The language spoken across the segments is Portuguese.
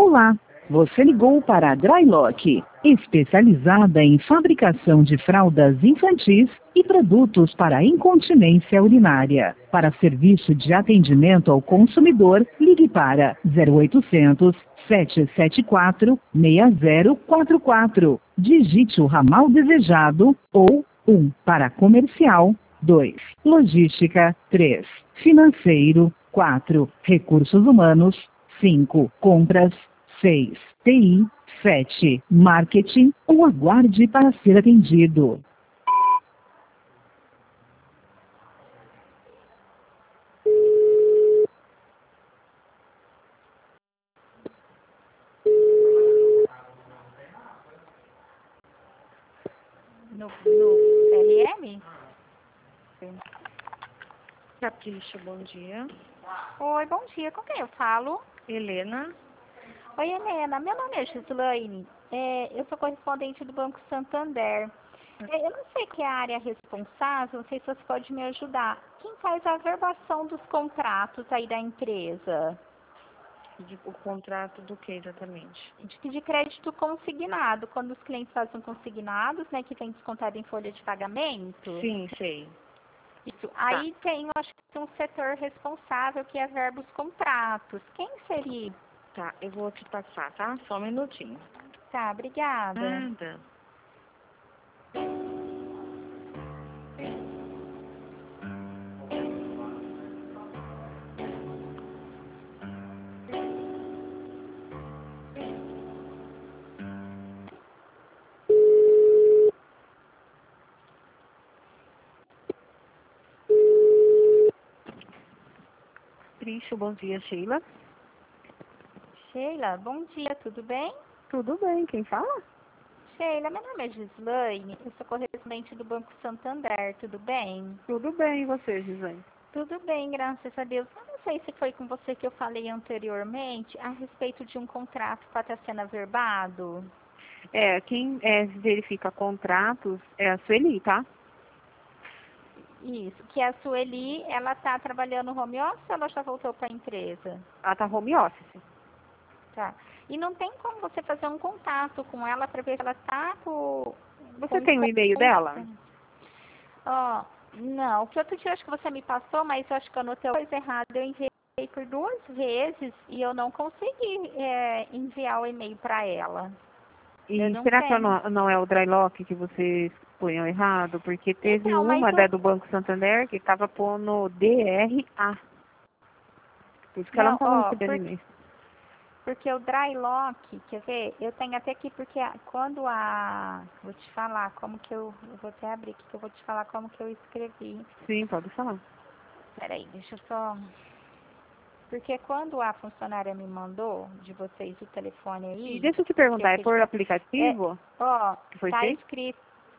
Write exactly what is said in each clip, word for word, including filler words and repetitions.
Olá, você ligou para a Drylock, especializada em fabricação de fraldas infantis e produtos para incontinência urinária. Para serviço de atendimento ao consumidor, ligue para zero oitocentos, sete sete quatro, seis zero quatro quatro. Digite o ramal desejado ou um para comercial, dois logística, três financeiro, quatro recursos humanos, cinco compras, seis T I, sete marketing ou aguarde para ser atendido. No, no R M? Capricho, bom dia. Oi, bom dia. Com quem eu falo? Helena. Oi, Helena. Meu nome é Gislaine. É, eu sou correspondente do Banco Santander. É, eu não sei que é a área responsável, não sei se você pode me ajudar. Quem faz a averbação dos contratos aí da empresa? De, o contrato do que exatamente? De, de crédito consignado, quando os clientes fazem consignados, né, que vem descontado em folha de pagamento. Sim, sei. Isso. Aí tem, eu acho que tem um setor responsável que averba os contratos. Quem seria? Tá, eu vou te passar, tá? Só um minutinho. Tá, obrigada. Nada. Capricho, bom dia, Sheila. Sheila, bom dia, tudo bem? Tudo bem, quem fala? Sheila, meu nome é Gislaine, eu sou correspondente do Banco Santander, tudo bem? Tudo bem, e você, Gisane? Tudo bem, graças a Deus. Eu não sei se foi com você que eu falei anteriormente a respeito de um contrato para estar sendo averbado. É, quem é, verifica contratos é a Sueli, tá? Isso, que a Sueli, ela está trabalhando no home office ou ela já voltou para a empresa? Ela tá home office. Tá. E não tem como você fazer um contato com ela para ver se ela está com... Você com, tem o e-mail com... dela? Ó, não, o que outro dia acho que você me passou, mas eu acho que eu anotei coisa errada. Eu enviei por duas vezes e eu não consegui é, enviar o e-mail para ela. E Eu não será que tenho. não, não é o Drylock que vocês punham errado? Porque teve Então, mas uma da o... do Banco Santander que estava pondo D R A. Por isso que ela não Não, estava ó, recebendo por... e-mail. porque o dry lock, quer ver? Eu tenho até aqui, porque a- quando a... Vou te falar como que eu... Eu vou até abrir aqui que eu vou te falar como que eu escrevi. Sim, pode falar. Peraí, deixa eu só... Porque quando a funcionária me mandou de vocês o telefone aí... E deixa eu te que eu perguntar, é pedi por pra- É, aplicativo ó, que foi tá feito? escrito...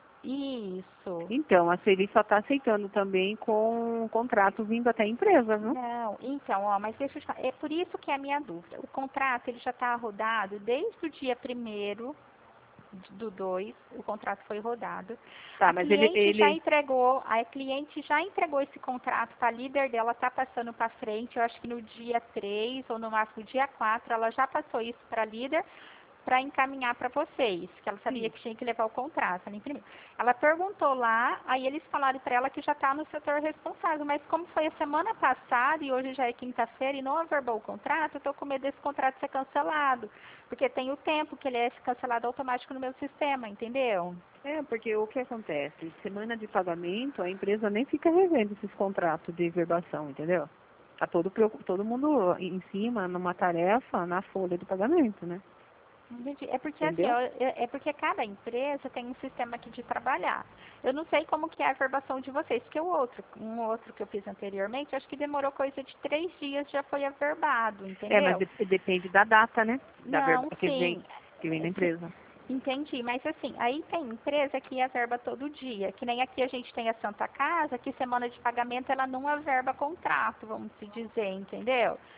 Isso. Então, a Sueli só está aceitando também com contrato vindo até a empresa, viu? Não, então, ó, mas deixa eu te falar, é por isso que é a minha dúvida. O contrato, ele já está rodado desde o dia primeiro do dois, o contrato foi rodado. Tá, A mas ele, cliente já ele... entregou, a cliente já entregou esse contrato para a líder dela, tá passando para frente, eu acho que no dia três ou no máximo dia quatro, ela já passou isso para a líder para encaminhar para vocês, que ela sabia Sim. que tinha que levar o contrato, ela imprimiu. Ela perguntou lá, aí eles falaram para ela que já está no setor responsável, mas como foi a semana passada e hoje já é quinta-feira e não averbou o contrato, eu estou com medo desse contrato ser cancelado, porque tem o tempo que ele é cancelado automático no meu sistema, entendeu? É, porque o que acontece? Semana de pagamento, a empresa nem fica revendo esses contratos de verbação, entendeu? Tá todo, preocup- todo mundo em cima, numa tarefa, na folha de pagamento, né? Entendi. É porque assim, Entendeu? ó, é é porque cada empresa tem um sistema aqui de trabalhar. Eu não sei como que é a averbação de vocês, porque o outro, um outro que eu fiz anteriormente, acho que demorou coisa de três dias, já foi averbado, É, mas entendeu? de- depende da data, né? Da verba Não, que vem, sim. que vem da empresa. Entendi, mas assim, aí tem empresa que averba todo dia, que nem aqui a gente tem a Santa Casa, que semana de pagamento ela não averba contrato, vamos se dizer, entendeu?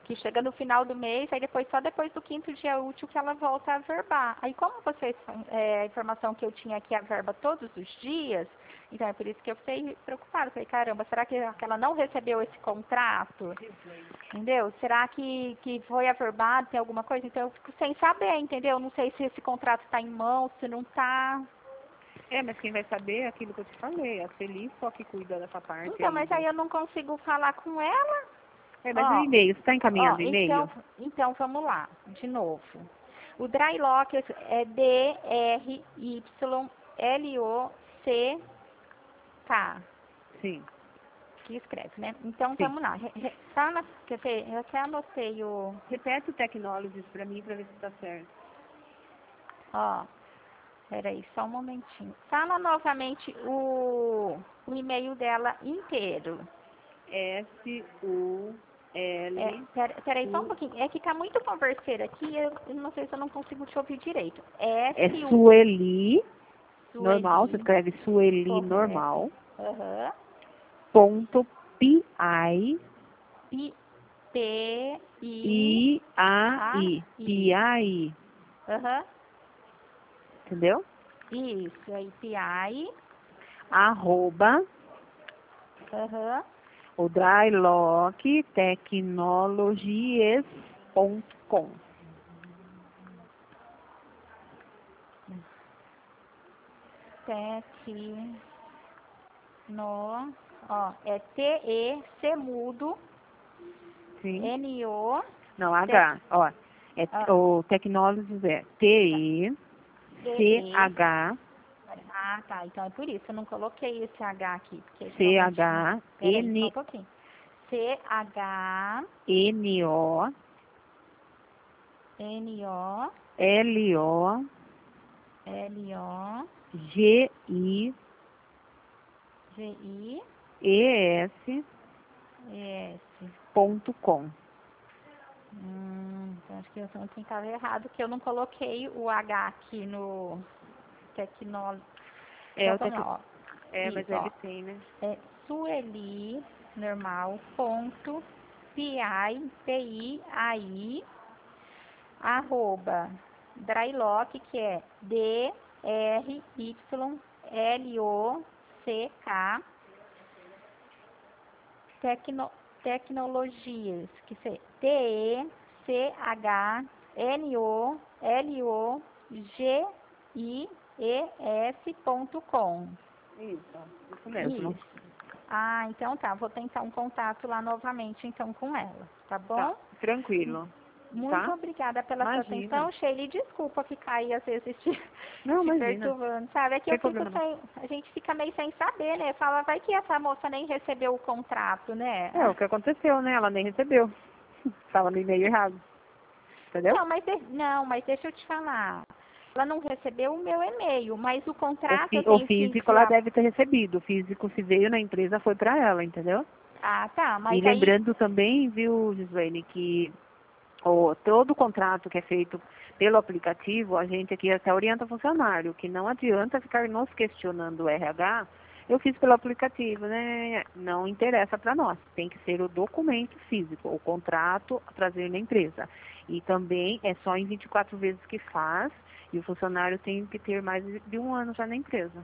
que chega no final do mês, aí depois, só depois do quinto dia útil que ela volta a verbar. Aí como vocês, é, a informação que eu tinha aqui, a verba todos os dias, então é por isso que eu fiquei preocupada. Falei, caramba, será que ela não recebeu esse contrato? Entendeu? Será que, que foi averbado, tem alguma coisa? Então eu fico sem saber, entendeu? Não sei se esse contrato está em mão, se não está. É, mas quem vai saber é aquilo que eu te falei, a Celi só que cuida dessa parte. Então, mas aí eu não consigo falar com ela. É, mas Ó, o e-mail, você está ó, encaminhando o e-mail? então, então, vamos lá, de novo. O Drylock é D R Y L O C K. Sim, Que escreve, né? Então, sim. vamos lá. Re- re- Tá na, quer ver? Eu até anotei o... Repete o Technologies para mim para ver se está certo. Ó, peraí, só um momentinho. Fala novamente o, o e-mail dela inteiro. S U L. É, pera, peraí, só um pouquinho. É que tá muito converseiro aqui, eu, eu não sei se eu não consigo te ouvir direito. É S U Sueli, normal, você Sueli, escreve Sueli correto. normal, Aham. ponto P I P, P, I, I A A, I, I. P I I, Aham. entendeu? Isso, aí P I. Arroba Aham. o Drylock Technologies ponto com. Tec, no, ó, é T E, C mudo, Sim. N O, Não, H, ó. É, Ah. o Technologies é T E C H Ah, tá. Então é por isso. Eu não coloquei esse H aqui. Porque C realmente... H Peraí, só um N pouquinho. C H N O N O L O L O G I G I E S E S. ponto com. Hum, então acho que eu tenho que estar errado, que eu não coloquei o H aqui no Tecnol... É, o Então, tec... ó, é mas isso, ele ó. tem, né? É Sueli, normal, ponto, P I, P I, A I, arroba, Drylock, que é D R Y L O C K, tecno, tecnologias, que é T E C H N O L O G I E S ponto com. Isso, isso mesmo. Isso. Ah, então tá. Vou tentar um contato lá novamente, então, com ela. Tá bom? Tá, tranquilo. Muito Tá? obrigada pela sua Imagina. atenção, Sheila. Desculpa ficar aí, às vezes, te, Não, te imagina. perturbando, sabe? É que Sem eu fico problema não. sem... A gente fica meio sem saber, né? Fala, vai que essa moça nem recebeu o contrato, né? É, o que aconteceu, né? Ela nem recebeu. Estava no e-mail errado. Entendeu? Não, mas, de- não, mas deixa eu te falar. Ela não recebeu o meu e-mail, mas o O, contrato fi- eu o tenho que físico ela enviar. deve ter recebido. O físico, se veio na empresa, foi para ela, entendeu? Ah, tá. Mas E aí... lembrando também, viu, Gislaine, que o, todo o contrato que é feito pelo aplicativo, a gente aqui até orienta o funcionário, que não adianta ficar nos questionando o R H, eu fiz pelo aplicativo, né? Não interessa para nós, tem que ser o documento físico, o contrato a trazer na empresa. E também é só em vinte e quatro vezes que faz, e o funcionário tem que ter mais de um ano já na empresa.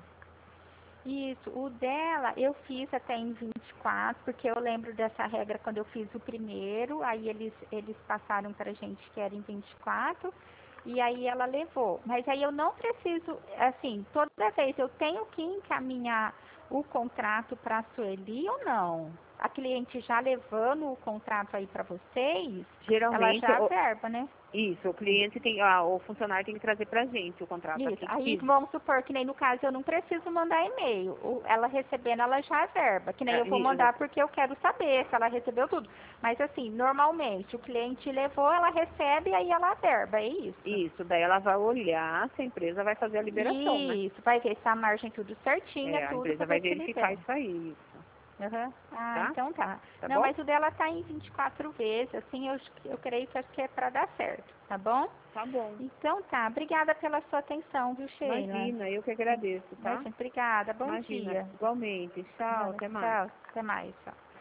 Isso, o dela eu fiz até em vinte e quatro, porque eu lembro dessa regra quando eu fiz o primeiro, aí eles, eles passaram pra gente que era em vinte e quatro, e aí ela levou. Mas aí eu não preciso, assim, toda vez eu tenho que encaminhar o contrato para a Sueli ou não? A cliente já levando o contrato aí para vocês, Geralmente, ela já o, verba, né? isso, o cliente tem, ah, o funcionário tem que trazer pra gente o contrato Isso, aqui. aí Isso. vamos supor que nem no caso eu não preciso mandar e-mail. O- Ela recebendo, ela já verba. Que nem É, eu vou e- mandar porque eu quero saber se ela recebeu tudo. Mas assim, normalmente o cliente levou, ela recebe, aí ela verba, é isso? Isso, daí ela vai olhar se a empresa vai fazer a liberação, né? Isso, vai ver se a margem tudo certinha, É, a tudo empresa pra vai ver se verificar libera. isso aí, isso. Aham. Ah, Tá? então tá. Tá Não, bom? mas o dela tá em vinte e quatro vezes, assim, eu, eu creio que acho que é pra dar certo, tá bom? Tá bom. Então tá, obrigada pela sua atenção, viu, Sheila? Imagina, eu que agradeço, tá? Imagina, obrigada, bom Imagina, dia. igualmente. Tchau, Nada, até mais. tchau, até mais, tchau.